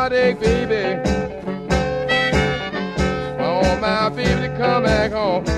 heartache, baby. I want my baby to come back home.